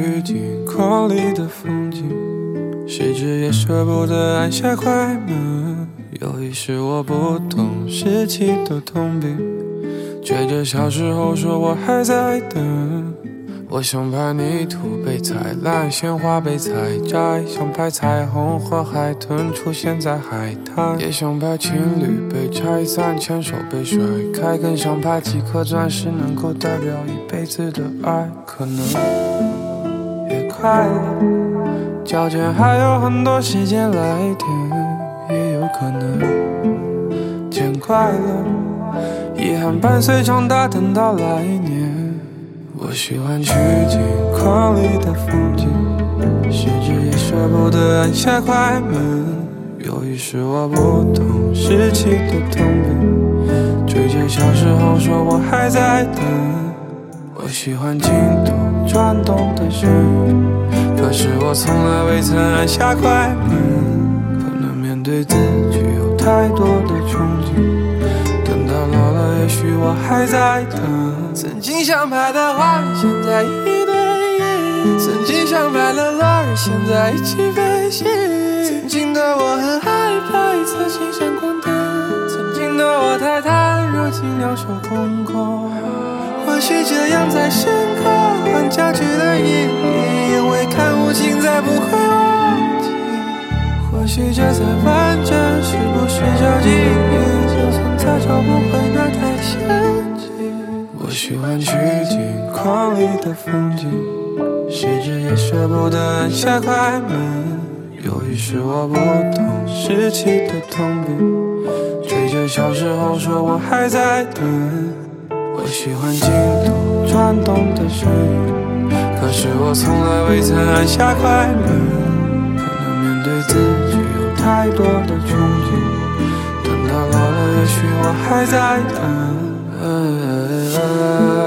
去经过里的风景，失之也舍不得按下快门。有一时我不懂时期的通病，追着小时候说我还在等。我想拍泥土被踩烂，鲜花被采摘，想拍彩虹和海豚出现在海滩，也想拍情侣被拆散，牵手被甩开，更想拍几颗钻石能够代表一辈子的爱。可能也快乐，脚尖还有很多时间来填，也有可能见快乐，遗憾伴随长大，等到来年。我喜欢去经过里的风景，失之也舍不得按下快门。有一时我不懂时期的通病，追着小时候说我还在等。我喜欢镜头转动的声音，可是我从来未曾按下快门。可能面对自己有太多的憧憬，等到老了也许我还在等。曾经想拍的花现在一对一，曾经想拍的乐儿现在一起飞行。曾经的我很害怕一侧心闪光灯，曾经的我太坦，如今两手空空。或许这样才深刻，换家具的意义，因为看不清才不会忘记。或许这才完整，是不是找记忆，就算再找不回那太陷阱。我喜欢去经过里的风景，失之也舍不得按下快门。有一时我不懂时期的通病，追着小时候说我还在等。我喜欢镜头转动的声音，可是我从来未曾按下快门。可能面对自己有太多的憧憬，等到老了也许我还在等。